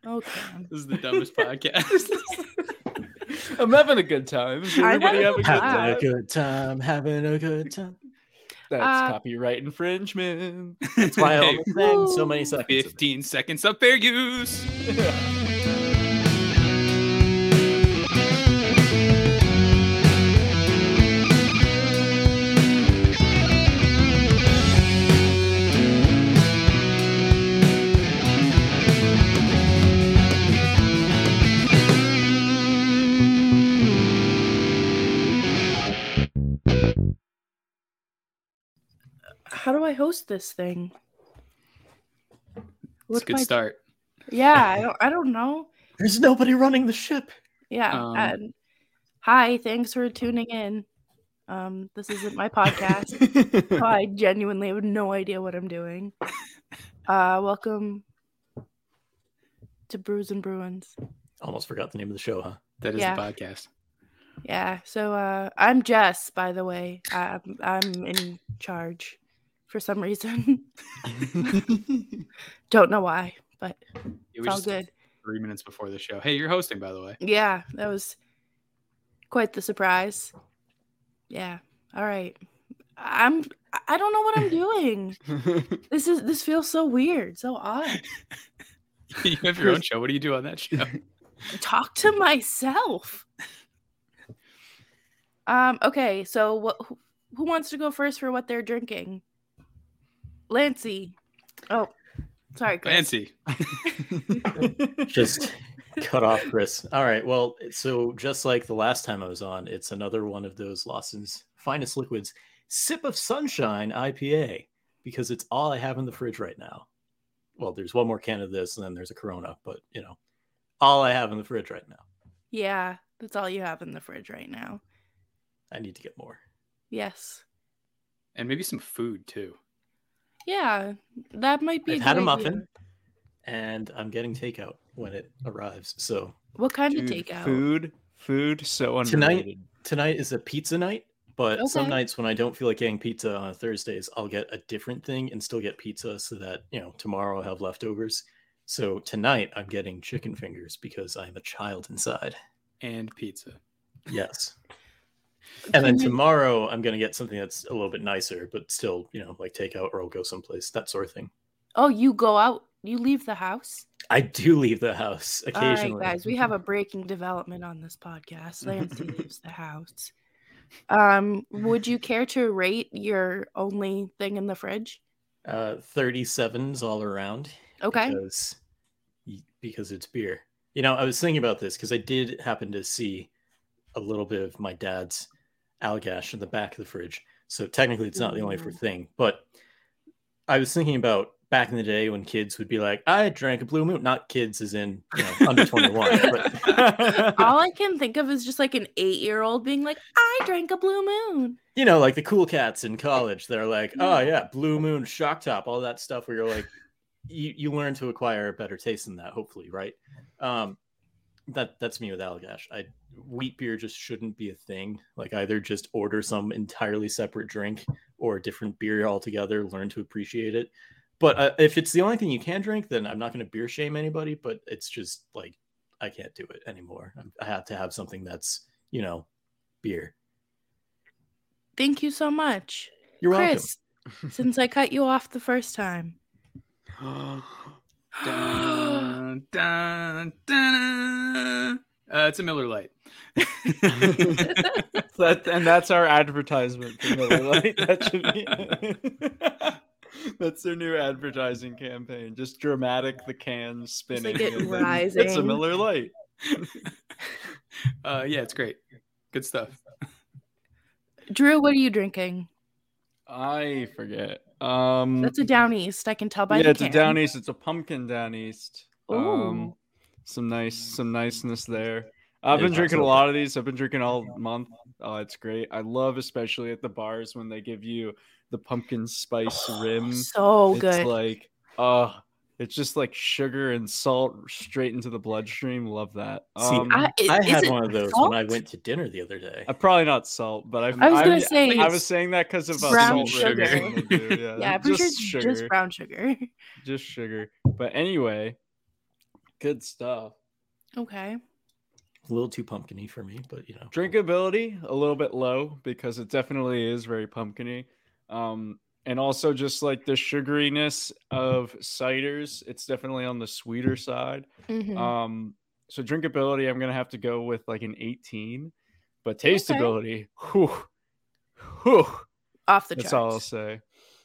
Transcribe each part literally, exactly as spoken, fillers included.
Okay. This is the dumbest podcast. I'm having a good time. Is everybody having a good Having time? a A good time, having a good time. That's uh, copyright infringement. That's why I Hey, only sang so many seconds. fifteen seconds of fair use. How do I host this thing? It's a good my... start. Yeah, I don't. I don't know. There's nobody running the ship. Yeah. Um, and hi, thanks for tuning in. Um, this isn't my podcast. I genuinely have no idea what I'm doing. Uh, welcome to Brews and Bruins. Almost forgot the name of the show, huh? That is Yeah. the podcast. Yeah. So uh, I'm Jess, by the way. I'm I'm in charge for some reason. Don't know why, but It it's was all just good. three minutes before the show. Hey, you're hosting, by the way. Yeah, that was quite the surprise. Yeah. All right. I'm I don't know what I'm doing. This is this feels so weird, so odd. You have your own show. What do you do on that show? Talk to myself. Um okay, so what who, who wants to go first for what they're drinking? Lancey. Oh, sorry, Chris. Fancy. Just cut off Chris. All right. Well, so just like the last time I was on, it's another one of those Lawson's Finest Liquids Sip of Sunshine I P A, because it's all I have in the fridge right now. Well, there's one more can of this and then there's a Corona, but you know, all I have in the fridge right now. Yeah, that's all you have in the fridge right now. I need to get more. Yes. And maybe some food, too. Yeah, that might be I've a had a good muffin idea. and I'm getting takeout when it arrives. So What kind Dude, of takeout? Food, food, so Tonight- underrated. tonight is a pizza night, but some Okay. nights when I don't feel like getting pizza on Thursdays, I'll get a different thing and still get pizza so that, you know, tomorrow I'll have leftovers. So tonight I'm getting chicken fingers because I'm a child inside. And pizza. Yes. And then Can you- tomorrow I'm going to get something that's a little bit nicer, but still, you know, like takeout or I'll go someplace, that sort of thing. Oh, you go out. You leave the house. I do leave the house occasionally. All right, guys, we have a breaking development on this podcast. Lancey leaves the house. Um, would you care to rate your only thing in the fridge? Uh, thirty-sevens all around. Okay. Because, because it's beer. You know, I was thinking about this because I did happen to see a little bit of my dad's Allagash in the back of the fridge. So technically it's not the only for thing. But I was thinking about back in the day when kids would be like, I drank a Blue Moon. Not kids as in, you know, under twenty-one. But, All I can think of is just like an eight-year-old being like, I drank a Blue Moon. you know, like the cool cats in college. They're like, oh, yeah, Blue Moon, Shock Top, all that stuff where you're like, you, you learn to acquire a better taste than that, hopefully, right? Um, that That's me with Allagash. I wheat beer just shouldn't be a thing. Like either just order some entirely separate drink or a different beer altogether, learn to appreciate it. But uh, if it's the only thing you can drink, then I'm not going to beer shame anybody, but it's just like, I can't do it anymore. I have to have something that's, you know, beer. Thank you so much. You're Chris, since I cut you off the first time. dun, dun, dun. Uh, it's a Miller Lite. That, and that's our advertisement for Miller Lite. That should be. That's their new advertising campaign. Just dramatic, the can spinning. like it and then rising. It's a Miller Lite. uh, yeah, it's great. Good stuff. Drew, what are you drinking? I forget. Um, That's a Down East. I can tell by yeah, the it's can. a Down East. It's a pumpkin Down East. Um, Ooh. some nice, some niceness there. I've It been is drinking a also- lot of these. I've been drinking all month. Oh, it's great. I love, especially at the bars when they give you the pumpkin spice rim. So It's good. like, uh it's just like sugar and salt straight into the bloodstream. Love that. See, Um, I, i- I is had it one of those salt? when I went to dinner the other day. uh, probably not salt, but I've, I was gonna I'm- say I it's was saying that because of uh, brown salt rim sugar. they do, Yeah, Yeah, I'm pretty sure just it's sugar. just brown sugar. Just sugar. But anyway, Good stuff. Okay. A little too pumpkin-y for me, but you know. Drinkability a little bit low because it definitely is very pumpkin-y. Um, and also just like the sugariness of ciders, it's definitely on the sweeter side. Mhm. Um, so drinkability, I'm gonna have to go with like an eighteen, but Okay. tasteability, whew, whew, Off the that's charts. all I'll say.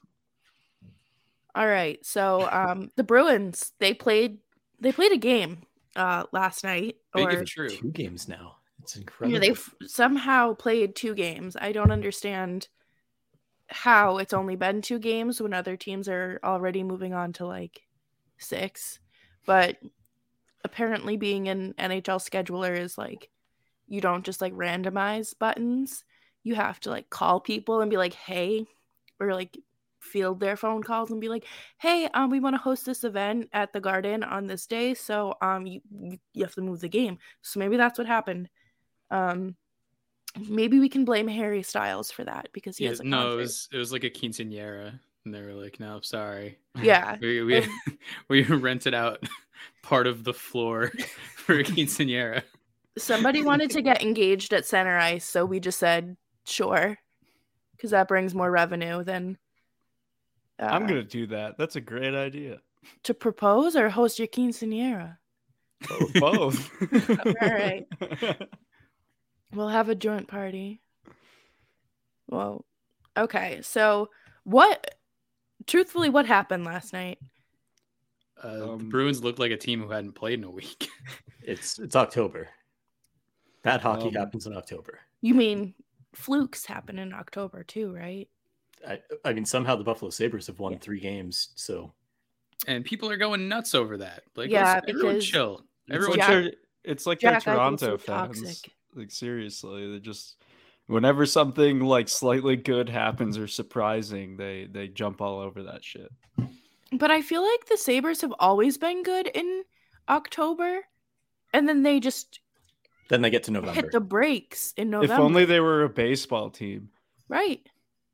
All right. So um the Bruins, they played they played a game uh last night. Big Or if true. Two games now. It's you incredible. know, they f- somehow played two games. I don't understand how it's only been two games when other teams are already moving on to like six. But apparently being an N H L scheduler is like you don't just like randomize buttons. You have to like call people and be like, "Hey," or like field their phone calls and be like, "Hey, um we want to host this event at the Garden on this day, so um you you you have to move the game." So maybe that's what happened. Um maybe we can blame Harry Styles for that because he Yeah, has a no, it concert. was it was like a quinceanera, and they were like, "No, sorry, Yeah. we we, And- we rented out part of the floor for a quinceanera." Somebody wanted to get engaged at Center Ice, so we just said sure, because that brings more revenue than uh, I'm gonna do that. That's a great idea. to propose or host your quinceanera. Both. All right. We'll have a joint party. Well, okay. So what, truthfully, what happened last night? Uh, the Um, Bruins looked like a team who hadn't played in a week. It's it's October. Bad hockey Um, happens in October. You mean flukes happen in October too, right? I, I mean, somehow the Buffalo Sabres have won Yeah. three games, so And people are going nuts over that. Like, Yeah, let's- everyone because chill. It's Everyone like, Jack- they're, it's like Jack they're Eichel's Toronto so fans. toxic. Like seriously, they just whenever something like slightly good happens or surprising, they they jump all over that shit. But I feel like the Sabres have always been good in October, and then they just then they get to November. hit the brakes in November. If only they were a baseball team. Right.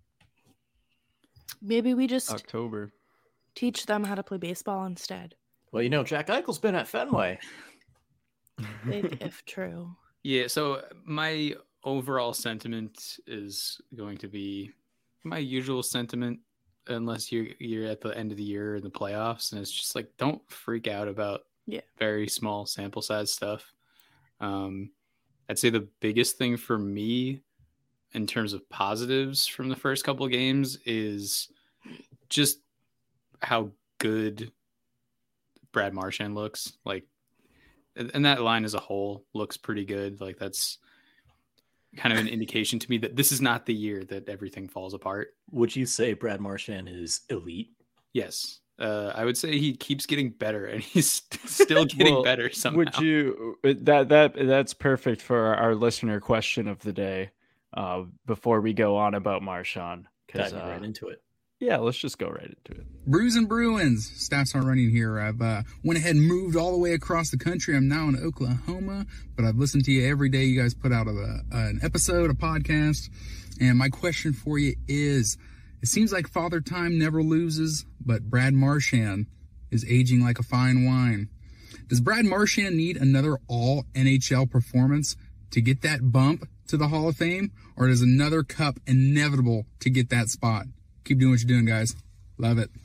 Maybe we just October. teach them how to play baseball instead. Well, you know, Jack Eichel's been at Fenway. Big if true. Yeah, so my overall sentiment is going to be my usual sentiment, unless you're you're at the end of the year in the playoffs, and it's just like, don't freak out about Yeah. very small sample size stuff. Um, I'd say the biggest thing for me in terms of positives from the first couple of games is just how good Brad Marchand looks. Like, and that line as a whole looks pretty good. Like, that's kind of an indication to me that this is not the year that everything falls apart. Would you say Brad Marchand is elite? Yes. Uh, I would say he keeps getting better, and he's st- still getting Well, better somehow. Would you that that that's perfect for our listener question of the day. Uh, before we go on about Marchand, because Diving uh, right into it. yeah, let's just go right into it. Brews and Bruins. Stats aren't running here. I've uh, went ahead and moved all the way across the country. I'm now in Oklahoma, but I've listened to you every day. You guys put out a, an episode, a podcast. And my question for you is, it seems like Father Time never loses, but Brad Marchand is aging like a fine wine. Does Brad Marchand need another all N H L performance to get that bump to the Hall of Fame? Or is another cup inevitable to get that spot? Keep doing what you're doing, guys. Love it.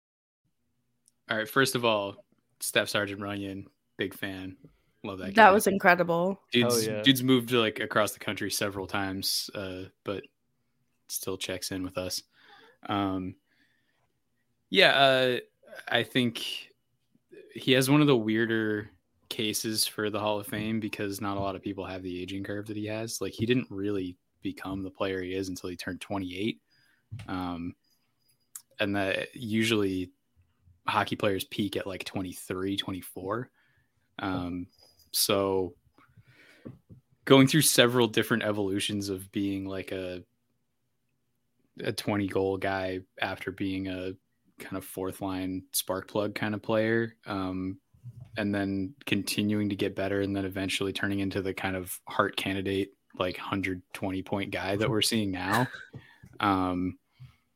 All right. First of all, Staff Sergeant Runyon, big fan. Love that. That guy. was incredible. dude's, Hell yeah. dude's moved like across the country several times, uh, but still checks in with us. Um, yeah, uh, I think he has one of the weirder cases for the Hall of Fame because not a lot of people have the aging curve that he has. Like, he didn't really become the player he is until he turned twenty-eight. Um, and that usually hockey players peak at like twenty-three, twenty-four. Um, so going through several different evolutions of being like a, a twenty goal guy after being a kind of fourth line spark plug kind of player. Um, and then continuing to get better and then eventually turning into the kind of Hart candidate, like one hundred twenty point guy that we're seeing now. Um,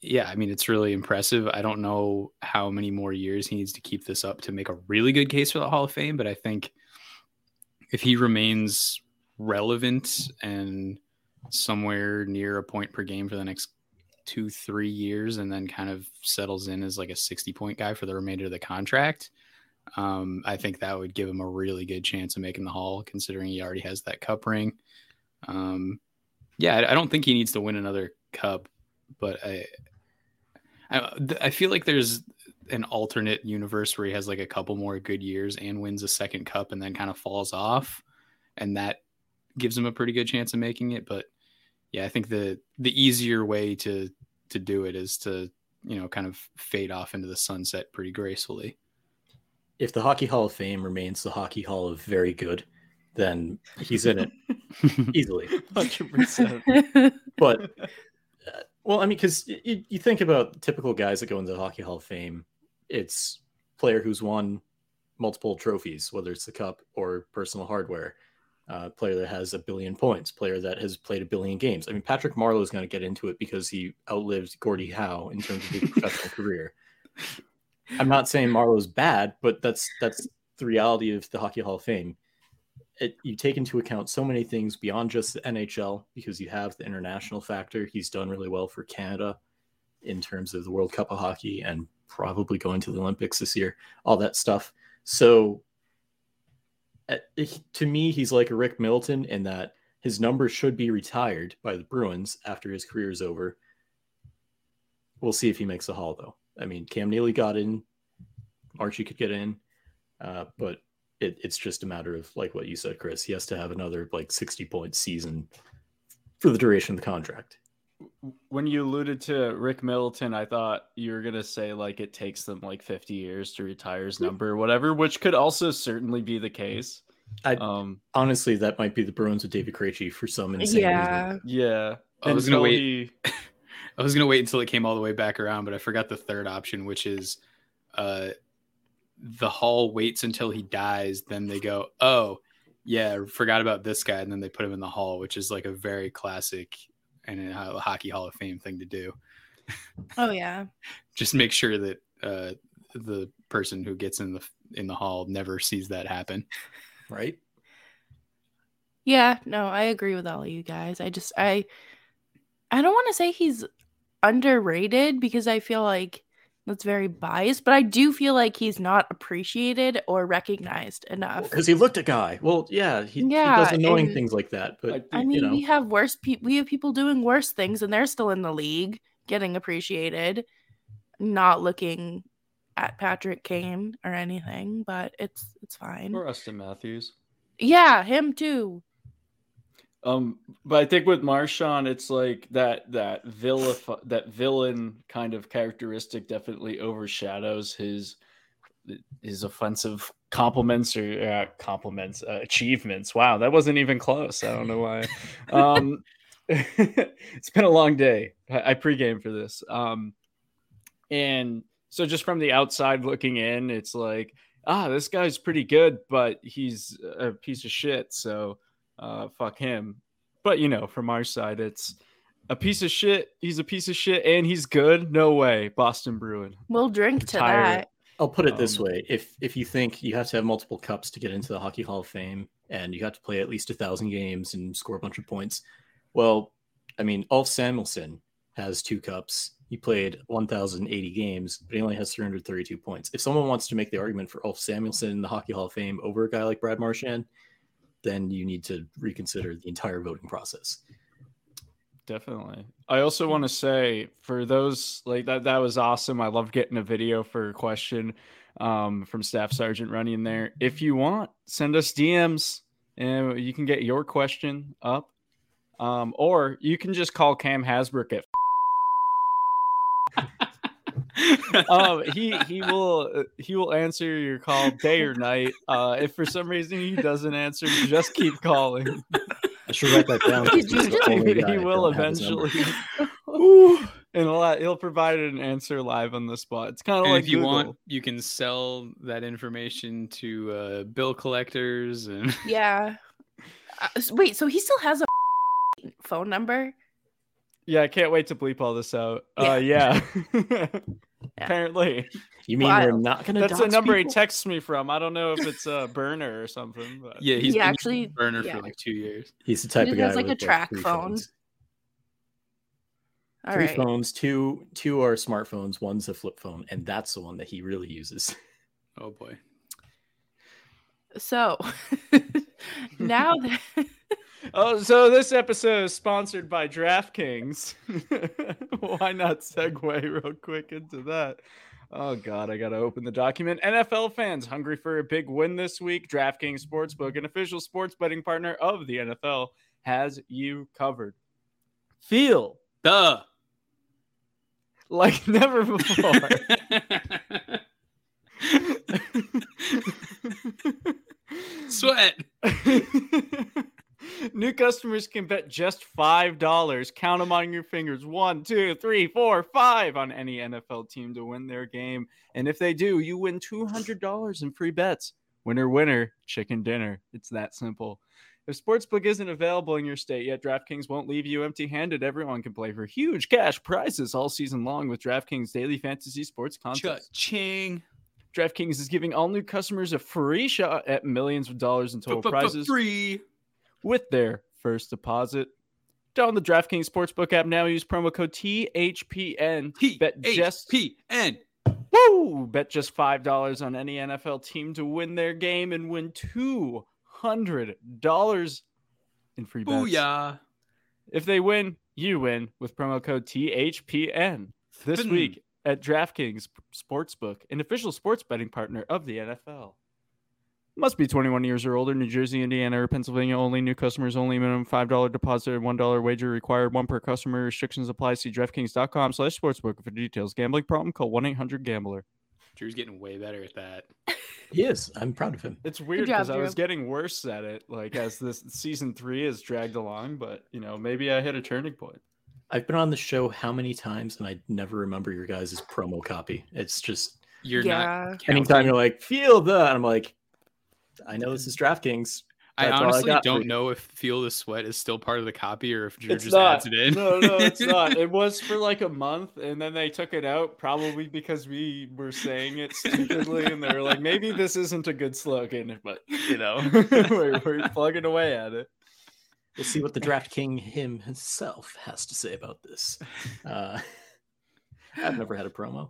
yeah, I mean, it's really impressive. I don't know how many more years he needs to keep this up to make a really good case for the Hall of Fame, but I think if he remains relevant and somewhere near a point per game for the next two, three years, and then kind of settles in as like a sixty point guy for the remainder of the contract, um, I think that would give him a really good chance of making the Hall, considering he already has that cup ring. Um, yeah, I, I don't think he needs to win another cup, but I, I, I feel like there's an alternate universe where he has like a couple more good years and wins a second cup and then kind of falls off, and that gives him a pretty good chance of making it. But yeah, I think the the easier way to to do it is to, you know, kind of fade off into the sunset pretty gracefully. If the Hockey Hall of Fame remains the Hockey Hall of very good, then he's in it easily. one hundred percent. But uh, well, I mean, because you, you think about typical guys that go into the Hockey Hall of Fame, it's player who's won multiple trophies, whether it's the cup or personal hardware, uh, player that has a billion points, player that has played a billion games. I mean, Patrick Marleau is going to get into it because he outlived Gordie Howe in terms of his professional career. I'm not saying Marleau's bad, but that's that's the reality of the Hockey Hall of Fame. It, you take into account so many things beyond just the N H L, because you have the international factor. He's done really well for Canada in terms of the World Cup of Hockey and probably going to the Olympics this year, all that stuff. So uh, to me, he's like a Rick Middleton in that his number should be retired by the Bruins after his career is over. We'll see if he makes the Hall, though. I mean, Cam Neely got in, Archie could get in, uh, but It, it's just a matter of, like what you said, Chris, he has to have another like sixty point season for the duration of the contract. When you alluded to Rick Middleton, I thought you were going to say like it takes them like fifty years to retire his number or whatever, which could also certainly be the case. I, um, honestly, that might be the Bruins with David Krejci for some insane Yeah. reason. yeah. I was going to wait. He... I was going to wait until it came all the way back around, but I forgot the third option, which is uh, the Hall waits until he dies. Then they go, oh, yeah, forgot about this guy. And then they put him in the Hall, which is like a very classic and a Hockey Hall of Fame thing to do. Oh, yeah. Just make sure that uh, the person who gets in the in the Hall never sees that happen. Right? Yeah, no, I agree with all of you guys. I just, I, I don't want to say he's underrated because I feel like that's very biased, but I do feel like he's not appreciated or recognized enough. Because he looked a guy. Well, yeah, he, Yeah, he does annoying and- things like that. But I think- I mean, you know, we have worse people. We have people doing worse things, and they're still in the league, getting appreciated, not looking at Patrick Kane or anything. But it's it's fine. Or Austin Matthews. Yeah, him too. Um, but I think with Marchand, it's like that that vilif- that villain kind of characteristic definitely overshadows his his offensive compliments or uh, compliments uh, achievements. Wow, that wasn't even close. I don't know why. Um, it's been a long day. I, I pregame for this, um, and so just from the outside looking in, it's like, ah, this guy's pretty good, but he's a piece of shit. So. Uh, fuck him. But, you know, from our side, it's a piece of shit. He's a piece of shit and he's good. No way. Boston Bruin. We'll drink to Retire. that. I'll put it this Um, way. If if you think you have to have multiple cups to get into the Hockey Hall of Fame and you have to play at least a thousand games and score a bunch of points, well, I mean, Ulf Samuelsson has two cups. He played one thousand eighty games, but he only has three hundred thirty-two points. If someone wants to make the argument for Ulf Samuelsson in the Hockey Hall of Fame over a guy like Brad Marchand, then you need to reconsider the entire voting process. Definitely. I also want to say for those like that, that was awesome. I love getting a video for a question um, from Staff Sergeant Runny in there. If you want, send us D Ms and you can get your question up. Um, or you can just call Cam Hasbrook at um, he he will he will answer your call day or night. Uh, if for some reason he doesn't answer, just keep calling. I should write that down. Did you just- he will eventually. Ooh, and he'll, he'll provide an answer live on the spot. It's kind of And like if you Google. want, you can sell that information to uh, bill collectors and Yeah. Uh, s- wait, so he still has a phone number? Yeah, I can't wait to bleep all this out. Yeah. Uh, yeah. Yeah. Apparently. You mean Wild. we're not going to That's the dox number he people? texts me from. I don't know if it's a burner or something. But... Yeah, he's He been actually- using burner yeah. for like two years. He's the type He of just guy has, like, with a track three phone. phones. All Three right. phones, two two are smartphones, one's a flip phone, and that's the one that he really uses. Oh boy. So now that Oh, so this episode is sponsored by DraftKings. Why not segue real quick into that? Oh, God, I got to open the document. N F L fans hungry for a big win this week? DraftKings Sportsbook, an official sports betting partner of the N F L, has you covered. Feel Duh. like never before. Sweat. New customers can bet just five dollars. Count them on your fingers. One, two, three, four, five on any N F L team to win their game. And if they do, you win two hundred dollars in free bets. Winner, winner, chicken dinner. It's that simple. If Sportsbook isn't available in your state yet, DraftKings won't leave you empty-handed. Everyone can play for huge cash prizes all season long with DraftKings Daily Fantasy Sports Contests. Cha-ching. DraftKings is giving all new customers a free shot at millions of dollars in total prizes Free. with their first deposit. Download the DraftKings Sportsbook app now. Use promo code T H P N. T Bet H just P N. woo! Bet just five dollars on any N F L team to win their game and win two hundred dollars in free bets. Booyah. If they win, you win with promo code T H P N this Spin. week at DraftKings Sportsbook, an official sports betting partner of the N F L. Must be twenty-one years or older. New Jersey, Indiana, or Pennsylvania only. New customers only. Minimum five dollars deposit, one dollar wager required. One per customer. Restrictions apply. See DraftKings.com slash sportsbook for details. Gambling problem? Call one eight hundred gambler. Drew's getting way better at that. He is. I'm proud of him. It's weird job, because I Drew. was getting worse at it, like as this season three is dragged along. But you know, maybe I hit a turning point. I've been on the show how many times, and I never remember your guys' promo copy. It's just You're Yeah. not anytime counting. you're like, feel the, and I'm like, I know this is DraftKings. I That's all I honestly got for don't you. know if Feel the Sweat is still part of the copy or if Drew It's just not. adds it in. No, no, it's not. It was for like a month, and then they took it out, probably because we were saying it stupidly, and they were like, maybe this isn't a good slogan, but you know, we're, we're plugging away at it. We'll see what the Draft King him himself has to say about this. Uh, I've never had a promo.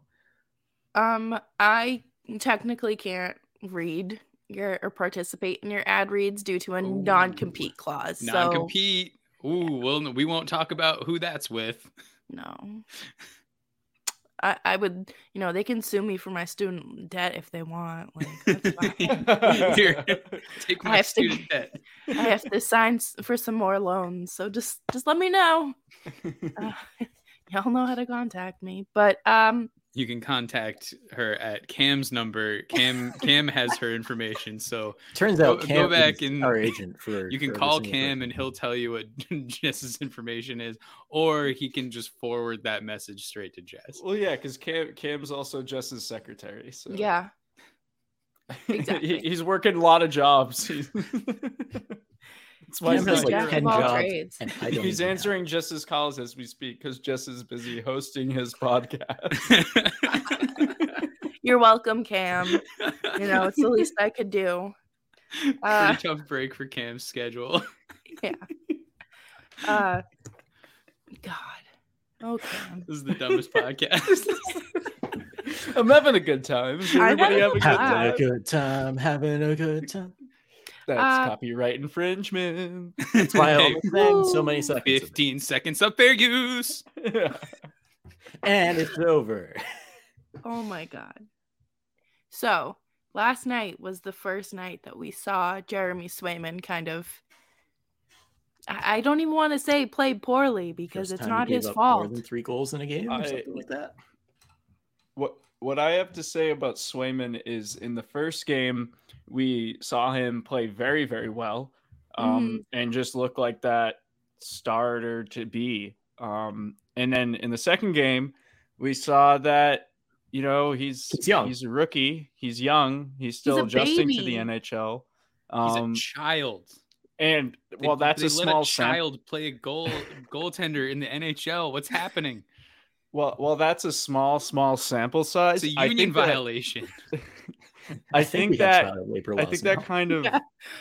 um I technically can't read your or participate in your ad reads due to a Ooh. non-compete clause. So Non-compete. Ooh, well, we won't talk about who that's with. no. I, I would, you know, they can sue me for my student debt if they want. Like, that's fine. Here, take I my have to- student debt. I have to sign s- for some more loans, so just just let me know. Uh, y'all know how to contact me, but um, You can contact her at Cam's number. Cam Cam has her information, so Turns Go- out go Cam back is and- our agent for. you can for every call single Cam person. and he'll tell you what Jess's information is, or he can just forward that message straight to Jess. Well, yeah, because Cam Cam's also Jess's secretary, so yeah, exactly. he, he's working a lot of jobs. He's- That's why Cam he's has not like here. Jack ten of all jobs, trades. and I don't He's even answering Jess's calls as we speak because Jess is busy hosting his podcast. You're welcome, Cam. You know, it's the least I could do. Uh, Pretty tough break for Cam's schedule. Uh, God. Okay. This is the dumbest podcast. I'm having a good time. Is I'm everybody having having a a having good a time? good time, having a good time. That's Uh, copyright infringement. That's why I Hey, almost sang so many Woo. seconds. of it. fifteen seconds of fair use. And it's over. Oh my God. So last night was the first night that we saw Jeremy Swayman kind of. I I don't even want to say play poorly because First it's time he not gave his up More fault. than three goals in a game or I- something like that. What what I have to say about Swayman is in the first game we saw him play very very well, um, and just look like that starter to be. Um, and then in the second game we saw that you know he's He's young. he's a rookie, he's young, he's still a adjusting to baby. the N H L. He's Um, a child. And well, They- that's they a let small a sample. child play a goal goaltender in the N H L. What's happening? Well, well, that's a small, small sample size. It's a I union think that- violation. I think think we have that child labor I laws think now. that kind of Yeah.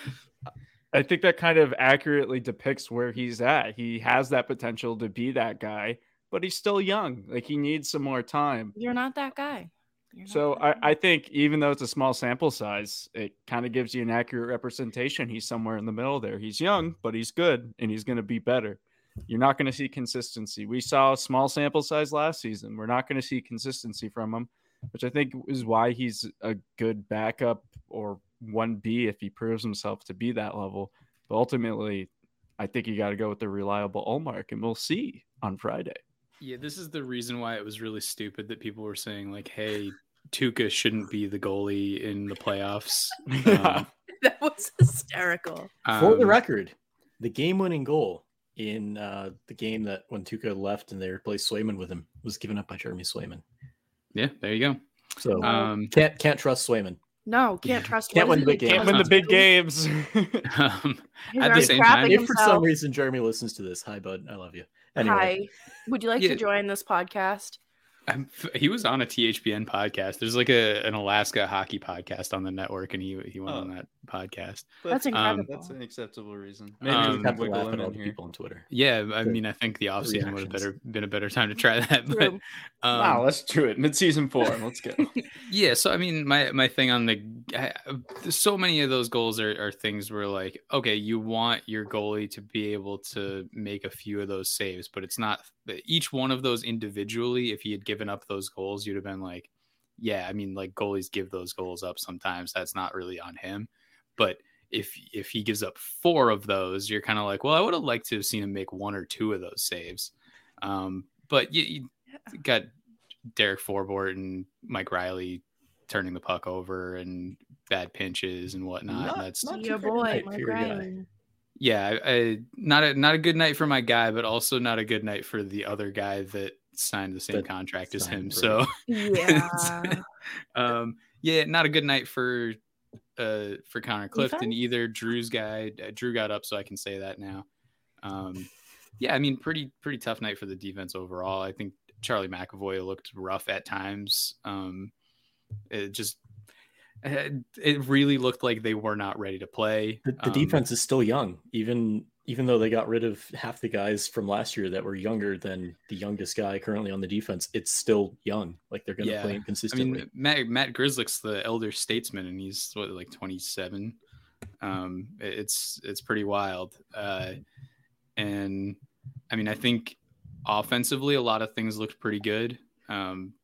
I think that kind of accurately depicts where he's at. He has that potential to be that guy, but he's still young. Like he needs some more time. You're not that guy. You're not So that I, guy. I think even though it's a small sample size, it kind of gives you an accurate representation. He's somewhere in the middle there. He's young, but he's good and he's going to be better. You're not going to see consistency. We saw a small sample size last season. We're not going to see consistency from him, which I think is why he's a good backup or one B if he proves himself to be that level. But ultimately, I think you got to go with the reliable Ullmark, and we'll see on Friday. Yeah, this is the reason why it was really stupid that people were saying like, "Hey, Tuukka shouldn't be the goalie in the playoffs." Um, That was hysterical. For the um, record, the game-winning goal in uh, the game that when Tuukka left and they replaced Swayman with him was given up by Jeremy Swayman. yeah, there you go. So Um, can't can't trust Swayman. No, can't trust. Can't what win is the it? big Can't win the big games. um, He's At the already same crapping time- If for some himself. reason Jeremy listens to this, hi bud, I love you. Anyway, Hi, would you like Yeah. to join this podcast? I'm, he was on a T H P N podcast. There's like a an Alaska hockey podcast on the network, and he he went Oh. on that podcast. That's Um, incredible. That's an acceptable reason. maybe Um, we just have to wiggle laugh him at all in the here. people on Twitter. Yeah, I The- mean, I think the off season would have reactions. better been a better time to try that. But True. um, Wow, let's do it. Mid-season four. Let's go. yeah, so I mean, my my thing on the I, so many of those goals are, are things where like, okay, you want your goalie to be able to make a few of those saves, but it's not each one of those individually. If he had given up those goals, you'd have been like, yeah, I mean, like goalies give those goals up sometimes. That's not really on him, but if if he gives up four of those, you're kind of like, well, I would have liked to have seen him make one or two of those saves. Um, but you, you got Derek Forbort and Mike Riley turning the puck over and bad pinches and whatnot. Not- That's not Your too great boy, night for Mike your guy. Ryan. yeah, I, I, not a not a good night for my guy, but also not a good night for the other guy that signed the same That contract as him. signed for- So Yeah. um, yeah, not a good night for uh for Connor Clifton Defense? either. Drew's guy, uh, Drew got up, so I can say that now. Um, yeah, I mean, pretty pretty tough night for the defense overall. I think Charlie McAvoy looked rough at times. Um, it just it really looked like they were not ready to play. The, the Um, defense is still young, even even though they got rid of half the guys from last year that were younger than the youngest guy currently on the defense. It's still young. Like they're going to Yeah. play him I consistently. mean, Matt Matt Grizzlick's the elder statesman, and he's what like twenty-seven. Um, it- it's it's pretty wild. Uh, and I mean, I think offensively, a lot of things looked pretty good. Um,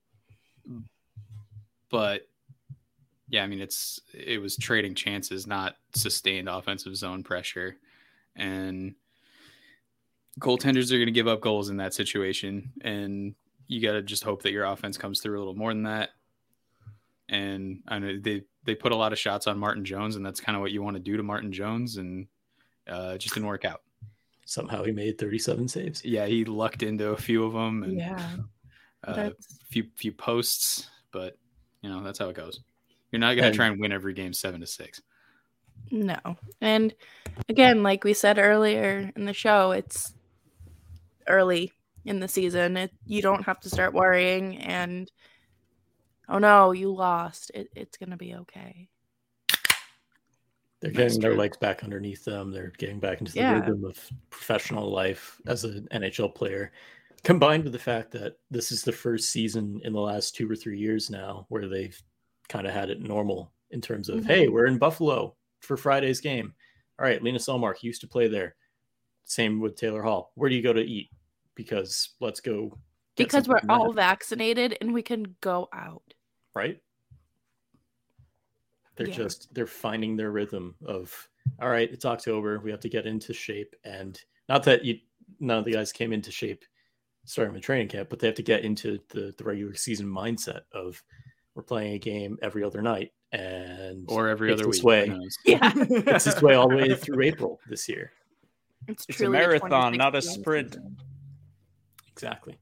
but yeah, I mean, it's it was trading chances, not sustained offensive zone pressure, and goaltenders are going to give up goals in that situation, and you got to just hope that your offense comes through a little more than that. And I know they they put a lot of shots on Martin Jones, and that's kind of what you want to do to Martin Jones, and uh, it just didn't work out. Somehow he made thirty-seven saves. Yeah, he lucked into a few of them, and Yeah. uh, That's few few posts, but you know that's how it goes. You're not going to And- try and win every game seven to six. no. And again, like we said earlier in the show, it's early in the season. It, you don't have to start worrying and oh no, you lost. It, it's going to be okay. They're Nice getting their trade. legs back underneath them. They're getting back into the Yeah. rhythm of professional life as an N H L player. Combined with the fact that this is the first season in the last two or three years now where they've kind of had it normal in terms of, Mhm. hey, we're in Buffalo for Friday's game. All right, Linus Ullmark used to play there. Same with Taylor Hall. Where do you go to eat? Because let's go. get Because something we're from all that, vaccinated and we can go out. right. They're Yeah. just they're finding their rhythm of, all right, it's October, we have to get into shape. And not that you none of the guys came into shape starting with training camp, but they have to get into the, the regular season mindset of we're playing a game every other night and Or every it's other this week. way. Who knows? Yeah. It's this way all the way through April this year. It's, It's a truly marathon, twenty-six not a game sprint. season. Exactly.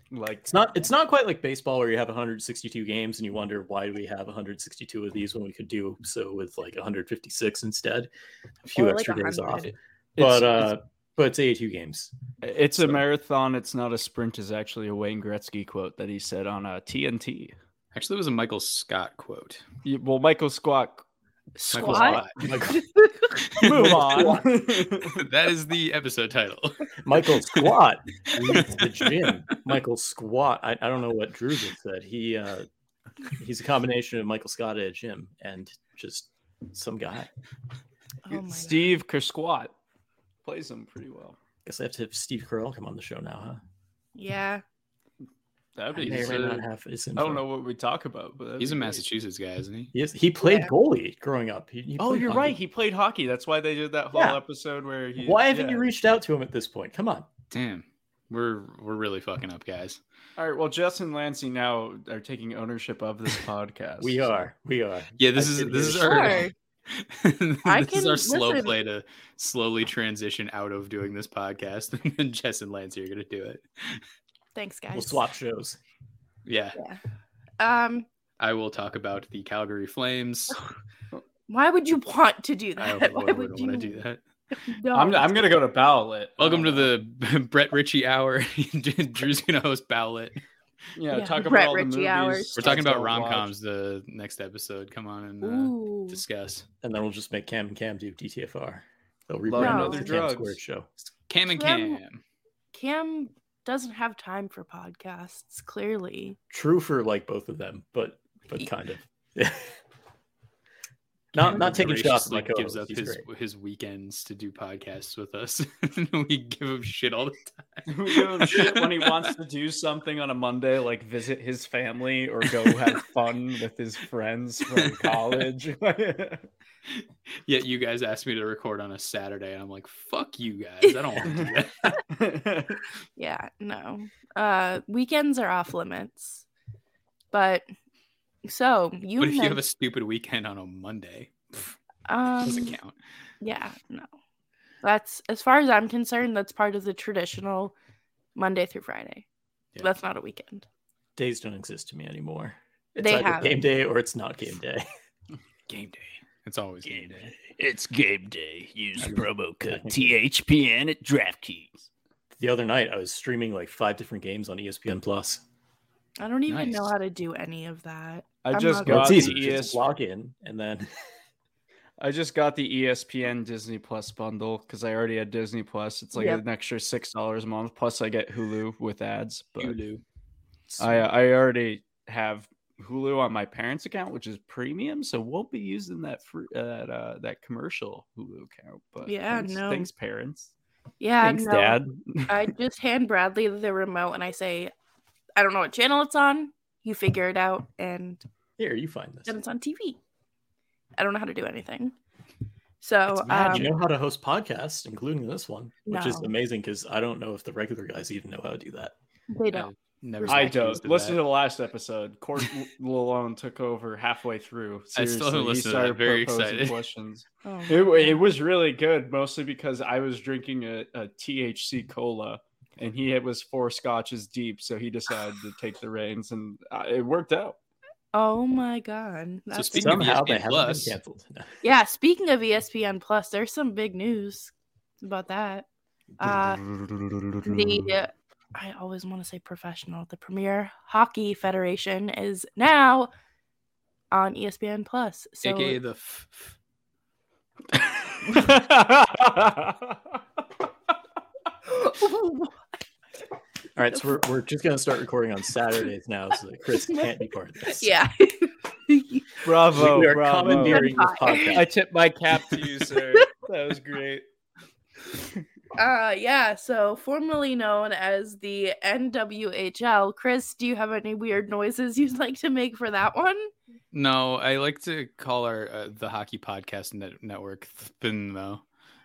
Like It's not it's not quite like baseball where you have one hundred sixty-two games and you wonder why do we have one hundred sixty-two of these when we could do so with like one hundred fifty-six instead, a few Or like extra days off. one hundred. But It's- uh, but it's eighty-two games. it's a So- marathon. It's not a sprint. Is actually a Wayne Gretzky quote that he said on uh, T N T. Actually, it was a Michael Scott quote. You- Well, Michael Scott. Michael Squat? Scott. Move on. That is the episode title. Michael Squat leads the gym. Michael Squat. I, I don't know what Drew just said. He uh, he's a combination of Michael Scott at a gym and just some guy. Oh my Steve Kersquat plays him pretty well. Guess I have to have Steve Carell come on the show now, huh? God. Yeah. That'd I be. may or may so- not have his I info. don't know what we talk about, but that'd He's be a great. Massachusetts guy, isn't he? He, is, he played Yeah. goalie growing up. He, he Oh, played you're hockey. right. He played hockey. That's why they did that whole Yeah. episode where he. Why haven't yeah. you reached out to him at this point? Come on. Damn, we're we're really fucking up, guys. All right. Well, Jess and Lancey now are taking ownership of this podcast. We are. We are. Yeah, this I is did this is hear- our Sure. I this is can our slow listen. play to slowly transition out of doing this podcast, and then Jess and Lancey are gonna do it. Thanks, guys. We'll swap shows. Yeah, Um, I will talk about the Calgary Flames. why would you want to do I that? Why would would you want to do that. No. I'm, I'm gonna go to Bowlet. Welcome to Uh, the Brett Ritchie Hour. Drew's gonna host Bowlet. yeah. Yeah, Talk the about Brett all the Ritchie movies. hours. We're talking that's about all rom watched. coms the next episode. Come on and uh, Ooh. discuss. And then we'll just make Cam and Cam do D T F R. They'll Love rebrand and it Other to Cam Drugs. Squared Show. Cam and Cam- Cam. Cam doesn't have time for podcasts, clearly. True for like both of them, but but Ye- kind of. not not taking shots at my Graciously gives co-host. up He's his great. his weekends to do podcasts with us. We give him shit all the time. We give him shit when he wants to do something on a Monday, like visit his family or go have fun with his friends from college. Yet you guys asked me to record on a Saturday, and I'm like, "Fuck you guys! I don't want to do that." Yeah, no. Uh weekends are off limits. But so you But if you men- have a stupid weekend on a Monday, pff, um doesn't count. yeah, no. That's as far as I'm concerned, that's part of the traditional Monday through Friday. Yeah. That's not a weekend. Days don't exist to me anymore. It's They either haven't. game day or it's not game day. Game day. It's always game day. It's game day. Use I mean, promo code technically. T H P N at DraftKings. The other night I was streaming like five different games on E S P N Plus. I don't even know Nice. how to do any of that. I I'm just not got Well, it's the easy. E S- Just log in and then I just got the E S P N Disney Plus bundle because I already had Disney Plus. It's like Yep. an extra six dollars a month. Plus, I get Hulu with ads. But Hulu. I I already have Hulu on my parents' account, which is premium, so won't be using that free, uh, that uh, that commercial Hulu account. But Yeah, thanks, no. thanks parents. Yeah, Thanks, no. Dad. I just hand Bradley the remote and I say, I don't know what channel it's on. You figure it out, and here you find this. then it's on T V. I don't know how to do anything. So, It's mad. um, You know how to host podcasts, including this one, which is No. amazing because I don't know if the regular guys even know how to do that. they don't. Never I switched don't keys to listen to that. the last episode. Court Lalone took over halfway through. I still haven't Seriously, he listened to that. started Very proposing excited. Questions. Oh, my It, it God. was really good, mostly because I was drinking a, a T H C cola, and he had, was four scotches deep, so he decided to take the reins, and uh, it worked out. Oh my God. That's speaking of Somehow E S P they N haven't Plus. been canceled. yeah, speaking of E S P N Plus, there's some big news about that. Uh, the I always want to say professional. The Premier Hockey Federation is now on E S P N Plus. So A K A the f- f- All right, so we're, we're just gonna start recording on Saturdays now, so that Chris can't be part of this. yeah. Bravo, we are bravo. commandeering this Hi. podcast. I tip my cap to you, sir. That was great. Uh yeah, so formerly known as the N W H L. Chris, do you have any weird noises you'd like to make for that one? No, I like to call our uh, the hockey podcast net- network Thpin though.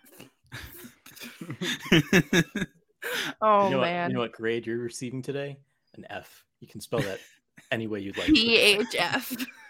Oh you know What, man. you know what grade you're receiving today? An F. You can spell that any way you'd like. P H F.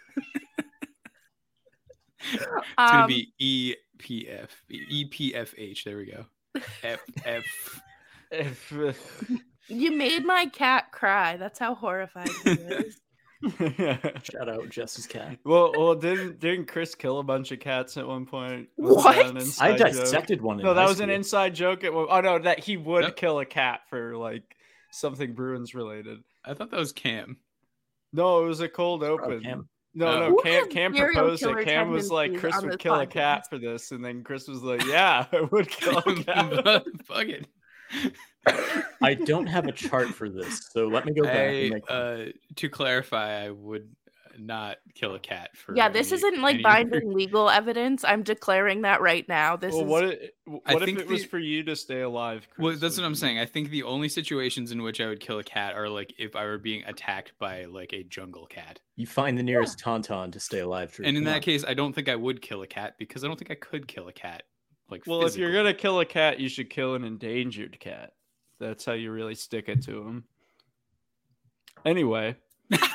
It's Um, gonna be E P F E P F H. There we go. F F. If, You made my cat cry. That's how horrified he is. Shout out Jess's cat. Well, well, didn't didn't Chris kill a bunch of cats at one point? Was What? that an I inside joke? dissected one. In No, that high was an school. inside joke. At one, oh no, that he would Nope. kill a cat for like something Bruins related. I thought that was Cam. No, it was a cold Oh, open. Cam. No, Oh. no, Who Cam has Cam serial proposed it. killer Cam was like, tendencies Chris on would this kill a podcast? cat for this, and then Chris was like, yeah, I would kill a cat. Fuck it. I don't have a chart for this, so let me go back. I, and make one. uh, to clarify, I would not kill a cat for. Yeah, this any- isn't like any- binding legal evidence. I'm declaring that right now. This Well, is what it, what I if think it was the- for you to stay alive? Chris? Well, that's Would what I'm you- saying. I think the only situations in which I would kill a cat are like if I were being attacked by like a jungle cat. You find the nearest tauntaun to stay alive. Drew. And in Come that on. case, I don't think I would kill a cat because I don't think I could kill a cat. Like, Well, if you're physically. gonna kill a cat, you should kill an endangered cat. That's how you really stick it to him. Anyway,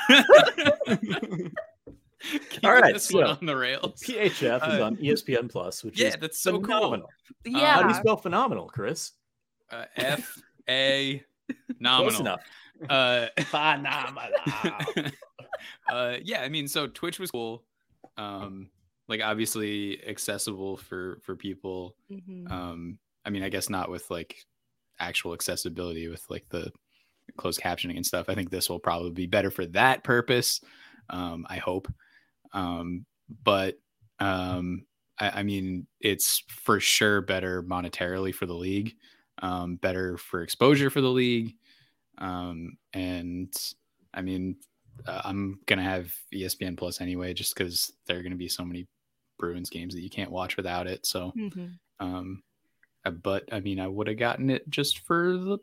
Keeping All right, this one so- on the rails. P H F is Uh, on E S P N Plus, which Yeah, is that's so cool. phenomenal. yeah. How do you spell phenomenal, Chris? Uh, F A Close nominal. enough. Uh, phenomenal. uh, yeah, I mean, so Twitch was cool. Um, like obviously accessible for for people. Mhm. Um, I mean, I guess not with like actual accessibility with like the closed captioning and stuff. I think this will probably be better for that purpose. Um, I hope. Um, but um, I, I mean, it's for sure better monetarily for the league, um, better for exposure for the league. Um, and I mean, uh, I'm going to have E S P N Plus anyway, just because there are going to be so many Bruins games that you can't watch without it. So, Mhm. um, uh, but I mean, I would have gotten it just for the.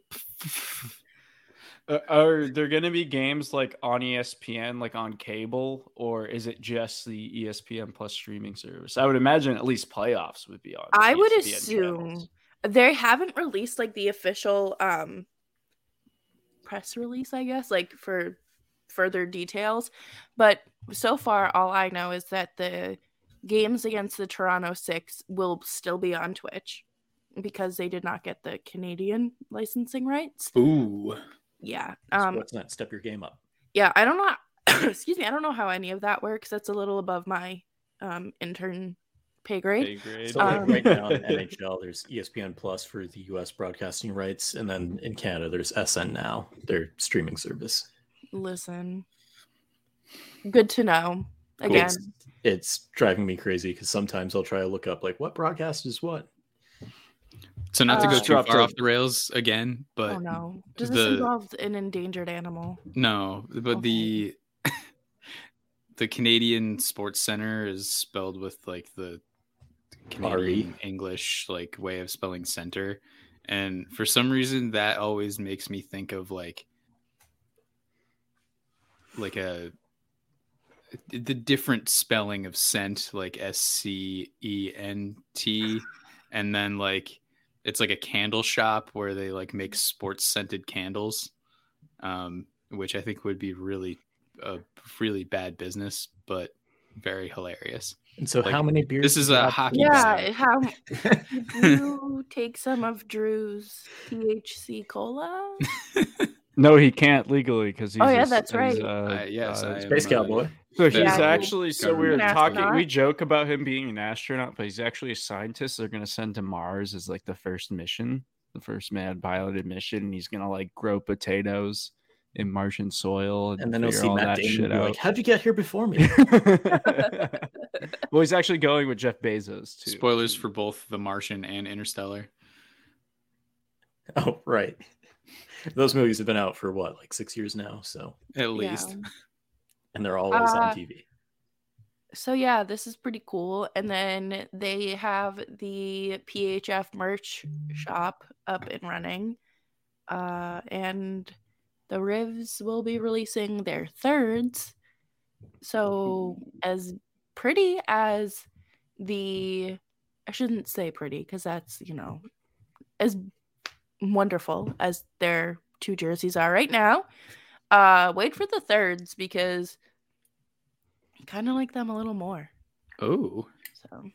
Uh, are there going to be games like on E S P N, like on cable, or is it just the E S P N Plus streaming service? I would imagine at least playoffs would be on. I would E S P N assume channels. they haven't released like the official um press release, I guess, like for further details. But so far, all I know is that the games against the Toronto Six will still be on Twitch because they did not get the Canadian licensing rights. Ooh. Yeah. Um. Sportsnet, step your game up. Yeah. I don't know. Excuse me. I don't know how any of that works. That's a little above my um intern pay grade. Pay grade. So like Um, right now in N H L, there's E S P N Plus for the U S broadcasting rights, and then in Canada, there's S N Now, their streaming service. Listen. Good to know. Again. It's, it's driving me crazy because sometimes I'll try to look up like what broadcast is what. So not to Uh, go too Drop far to- off the rails again, but Oh no. Does the- this involve an endangered animal? no, but the the Canadian Sports Center is spelled with like the Canadian English like way of spelling center, and for some reason that always makes me think of like like a the different spelling of scent, like S C E N T, and then like it's like a candle shop where they like make sports scented candles, um, which I think would be really a really bad business, but very hilarious. And so, Like, how many beers? this is did you a have hockey today? Yeah, how did you take some of Drew's T H C cola? No, he can't legally because he's. Oh, yeah, a- that's he's, right. Uh, Uh, yes, uh, I am, Space uh, Cowboy. So he's Yeah, actually so we were government talking. astronaut. We joke about him being an astronaut, but he's actually a scientist. They're gonna send to Mars as like the first mission, the first manned piloted mission. And he's gonna like grow potatoes in Martian soil, and, And then he'll figure see all Matt that Damon shit and be out. like, "How'd you get here before me?" Well, he's actually going with Jeff Bezos too. Spoilers for both The Martian and Interstellar. Oh, right. Those movies have been out for what, like six years now. So, At least. Yeah. and they're always Uh, on T V. So yeah, this is pretty cool. And then they have the P H F merch shop up and running. Uh, and the Rivs will be releasing their thirds. So as pretty as the I shouldn't say pretty because that's, you know, as wonderful as their two jerseys are right now. Uh, wait for the thirds because I kind of like them a little more. Oh, So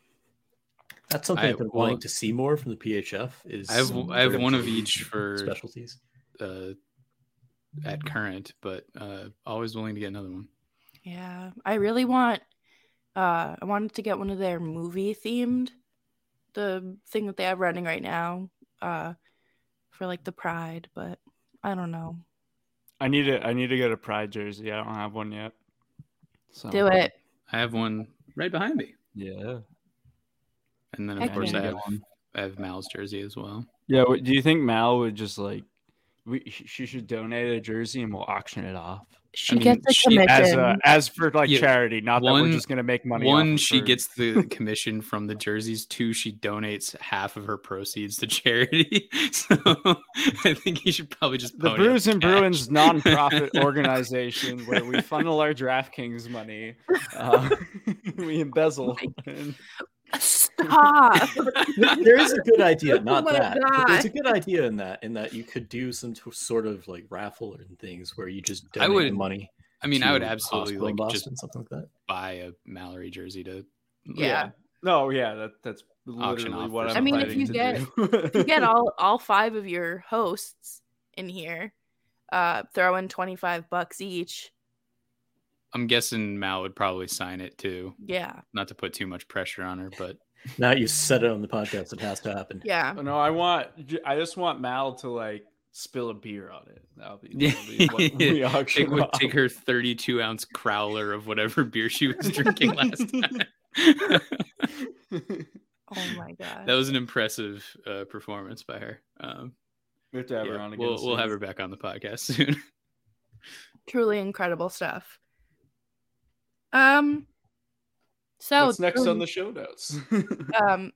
That's something I- I've been well, wanting to see more from the P H F. Is I have some I have sort one of T V each for specialties. uh, at current, but uh, always willing to get another one. Yeah, I really want. Uh, I wanted to get one of their movie themed, the thing that they have running right now, uh, for like the Pride, but I don't know. I need to I need to get a Pride jersey. I don't have one yet. So Do it. I have one right behind me, Yeah. and then of Heck course yeah. I have I have Mal's jersey as well. Yeah. what- Do you think Mal would just like we she should donate a jersey and we'll auction it off She I mean, gets a she- commission. as a as for like Yeah, charity? Not that one- we're just gonna make money. off One, of she her. gets the commission from the jerseys. Two, she donates half of her proceeds to charity. So I think you should probably just the pony up Brews and cash. Bruins nonprofit organization where we funnel our DraftKings money. Uh, we embezzle. and- Stop. There is a good idea, not Oh my that. But there's a God. good idea in that, in that you could do some t- sort of like raffle and things where you just I donate would- the money. I mean, to I would a absolutely hospital in like just Boston, something like that. buy a Mallory jersey to Yeah. No, yeah, that, that's Auction literally off what or I'm I mean, if planning you to get- do. If you get all all five of your hosts in here, uh, throw in twenty five bucks each. I'm guessing Mal would probably sign it too. Yeah, Not to put too much pressure on her, but Now you said it on the podcast, it has to happen. yeah. No, I want. I just want Mal to like spill a beer on it. That'll be, that'll be what we take, auction would off. take her thirty-two ounce crowler of whatever beer she was drinking last time. Oh my god. That was an impressive uh, performance by her. Um, We have to have her yeah, on again. we'll we'll have her soon. back on the podcast soon. Truly incredible stuff. Um. So What's next on um, the show notes? um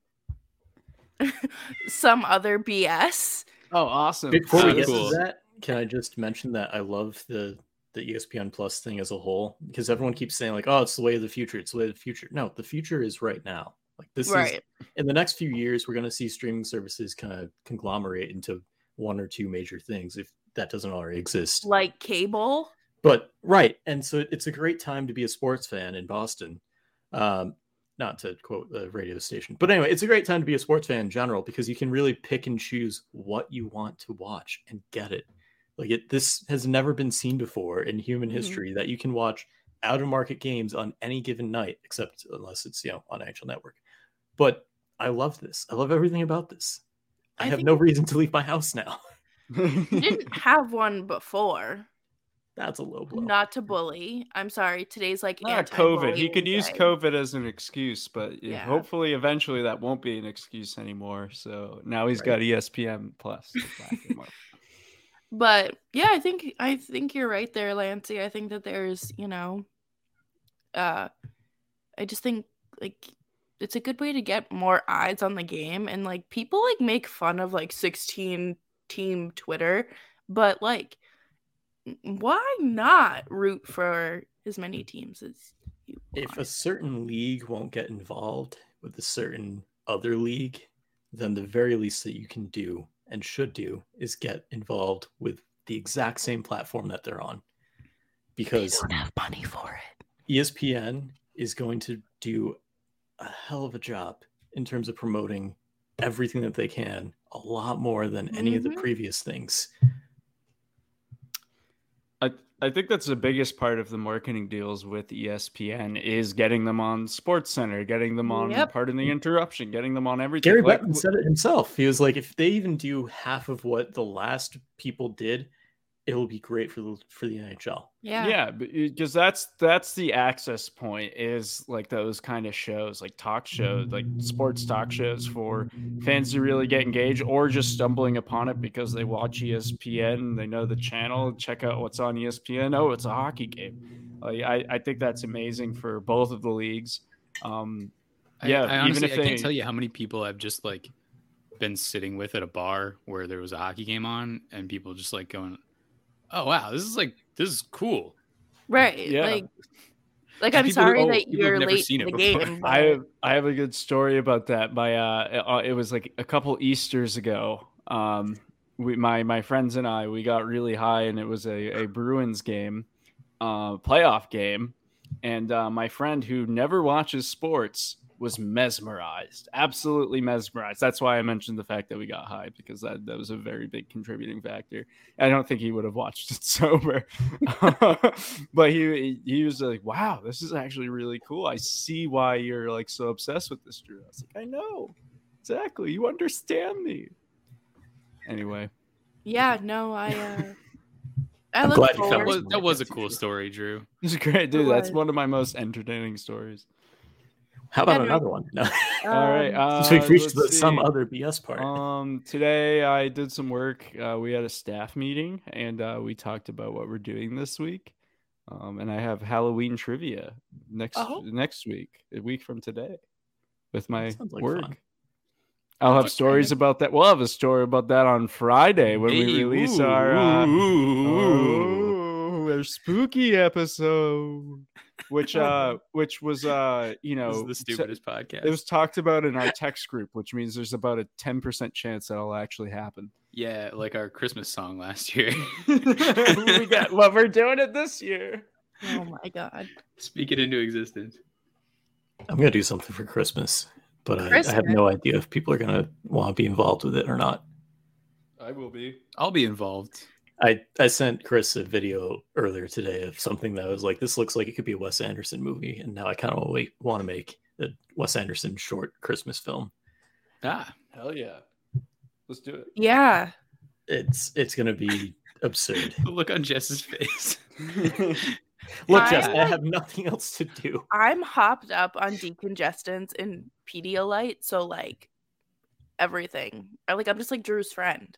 some other B S. oh, awesome! Before we Oh, get cool. to that, can I just mention that I love the the E S P N Plus thing as a whole, because everyone keeps saying like, "Oh, it's the way of the future. It's the way of the future." No, the future is right now. Like this is Right. in the next few years, we're going to see streaming services kind of conglomerate into one or two major things if that doesn't already exist. Like cable. But right, and so it's a great time to be a sports fan in Boston. Um, not to quote the radio station, but anyway, it's a great time to be a sports fan in general because you can really pick and choose what you want to watch and get it. Like it, this has never been seen before in human Mhm. history that you can watch out of market games on any given night, except unless it's you know on N H L Network. But I love this. I love everything about this. I, I have think- no reason to leave my house now. You didn't have one before. That's a low blow. Not to bully. I'm sorry. Today's like Not COVID. He anti-bullying could use day. COVID as an excuse, but yeah, Yeah. hopefully, eventually, that won't be an excuse anymore. So now he's Right. got E S P N Plus to back him up. But yeah, I think I think you're right there, Lancey. I think that there's, you know, uh I just think like it's a good way to get more eyes on the game, and like people like make fun of like sixteen team Twitter, but like why not root for as many teams as you If a want? certain league won't get involved with a certain other league, then the very least that you can do and should do is get involved with the exact same platform that they're on. Because don't have money for it. E S P N is going to do a hell of a job in terms of promoting everything that they can, a lot more than any of the Mhm. previous things. I I think that's the biggest part of the marketing deals with E S P N is getting them on Sports Center, getting them on Yep. Pardon the Interruption, getting them on everything. Gary Like, Bettman said it himself. He was like, if they even do half of what the last people did, it'll be great for the for the N H L. Yeah. yeah, because that's that's the access point is like those kind of shows, like talk shows, like sports talk shows for fans to really get engaged, or just stumbling upon it because they watch E S P N, they know the channel, check out what's on E S P N. Oh, it's a hockey game. Like, I I think that's amazing for both of the leagues. Um, yeah, I, I honestly, even if I they can't tell you how many people I've just like been sitting with at a bar where there was a hockey game on, and people just like going, "Oh wow, this is like this is cool." Right. Yeah. Like like I'm People- sorry oh, that people have you're never late seen to it the before. game. I but- have I have a good story about that. My uh, uh, it was like a couple Easters ago. Um, we my my friends and I we got really high, and it was a, a Bruins game, uh, playoff game, and uh, my friend who never watches sports was mesmerized, absolutely mesmerized. That's why I mentioned the fact that we got high, because that, that was a very big contributing factor. I don't think he would have watched it sober, but he he was like, "Wow, this is actually really cool. I see why you're like so obsessed with this, Drew." I was like, "I know, exactly. You understand me." Anyway, Yeah, no, I. Uh, I I'm look glad you forward. found That was, some that was a podcasts cool you do. story, Drew. it's great, dude. It That's was. one of my most entertaining stories. How about Anyway. another one? No. All right, Um, uh, Since we've reached let's the, some see. other B S part. Um, today I did some work. Uh, we had a staff meeting, and uh, we talked about what we're doing this week. Um, and I have Halloween trivia next Oh. next week, a week from today, with my Sounds like work. fun. I'll have Okay. stories about that. We'll have a story about that on Friday when we Hey, release ooh, our uh, ooh. oh, our spooky episode, which Oh, uh, boy. which was uh, you This know, is the t- stupidest podcast. it was talked about in our text group, which means there's about a ten percent chance that'll actually happen. Yeah, like our Christmas song last year. we got well, we're doing it this year. oh my god. Speak it into existence. I'm gonna do something for Christmas, but I, I have Christmas? no idea if people are gonna want to be involved with it or not. I will be. I'll be involved. I, I sent Chris a video earlier today of something that was like, this looks like it could be a Wes Anderson movie, and now I kind of want to make a Wes Anderson short Christmas film. Ah, Hell yeah, let's do it. Yeah. It's it's gonna be absurd. the look on Jess's face. Look, I- Jess, I have nothing else to do. I'm hopped up on decongestants and Pedialyte, so like everything. I like I'm just like Drew's friend.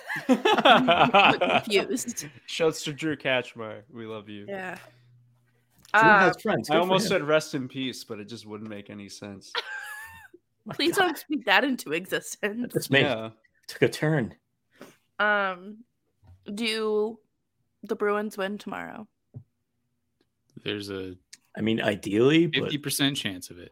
I'm confused. Shouts to Drew Catchmar. We love you. Yeah. Drew Uh, has friends. I Good for almost him. said rest in peace, but it just wouldn't make any sense. My please God, don't speak that into existence. This may Yeah. took a turn. Um, do the Bruins win tomorrow? There's a I mean, ideally, but fifty percent chance of it.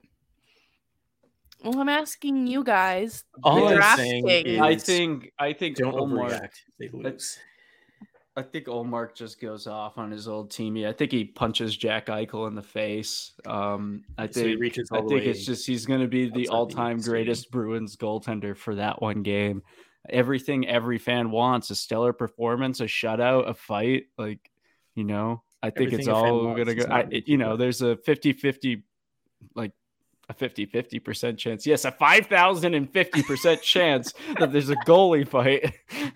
Well, I'm asking you guys. all the I'm draft saying king. is I think I think don't Olmark. overreact if they lose. I think Olmark just goes off on his old teammate. I think he punches Jack Eichel in the face. Um, I So he think reaches I all the think way it's just he's going to be the outside the all-time stadium. greatest Bruins goaltender for that one game. Everything every fan wants: a stellar performance, a shutout, a fight. Like, you know, I think it's Everything a fan all wants going to is go. I, not it- you know, reachable. there's a fifty-fifty, like a fifty-fifty percent chance. Yes, a five thousand fifty percent chance that there's a goalie fight.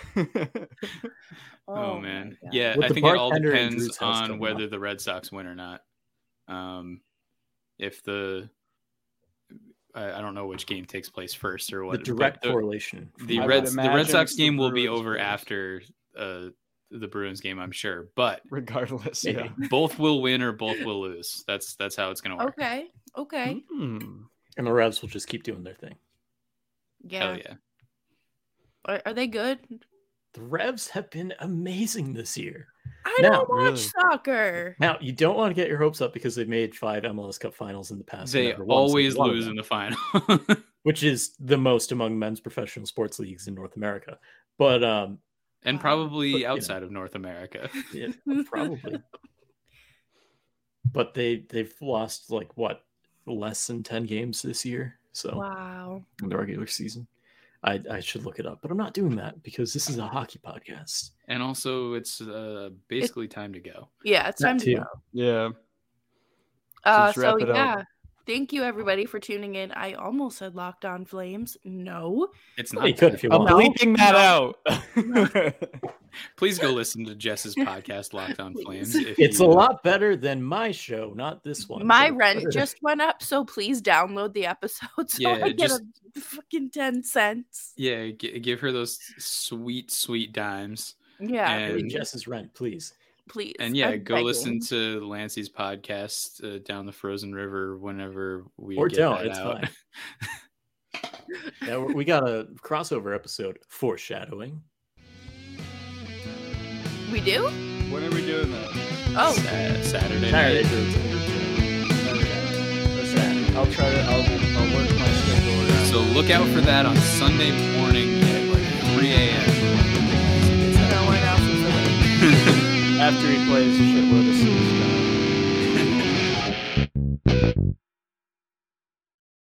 Oh, my man. God. Yeah, With I the think it all bartender in depends Drew's house on coming whether up. the Red Sox win or not. Um, if the I, I don't know which game takes place first or The what. but direct the, correlation. the I Red would the Red imagine Sox it's the game will be Bruins over first. after uh, the Bruins game, I'm sure. But Regardless, Maybe. yeah. both will win or both will lose. That's that's how it's gonna work. Okay. Okay. Hmm. And the Revs will just keep doing their thing. Yeah. Hell yeah. Are, are they good? The Revs have been amazing this year. I Now, don't watch really. soccer. Now, you don't want to get your hopes up because they've made five M L S Cup finals in the past. and They never won a single always one of lose them, in the final. which is the most among men's professional sports leagues in North America. But um, and Wow. probably But, you know. outside of North America. yeah, probably. But they they've lost like what less than ten games this year. So Wow. in the regular season, I I should look it up, but I'm not doing that because this is a hockey podcast. And also, it's uh, basically time to go. Yeah, it's That time to too. go. Yeah. Uh, let's wrap so it up. yeah, thank you everybody for tuning in. I almost said Locked On Flames. No, It's Well, not. you could if you I'm want. No. bleeping that out. Please go listen to Jess's podcast, Locked On Flames. If It's you, a lot better than my show, not this one. my but rent better. just went up, so please download the episode so Yeah, I get just- a fucking ten cents. Yeah, g- give her those sweet, sweet dimes. Yeah, And- Pay please, Jess's rent, please. please. And yeah, I'm go begging. listen to Lancey's podcast, uh, Down the Frozen River, whenever we Or get don't, that it's out. fine. Now we got a crossover episode, foreshadowing. We do. When are we doing that? Oh, Sa- Saturday Saturday. night. Okay. I'll try to. I'll, I'll work my schedule around. So look out for that on Sunday morning at like three a.m. no one else is awake. After he plays a shitload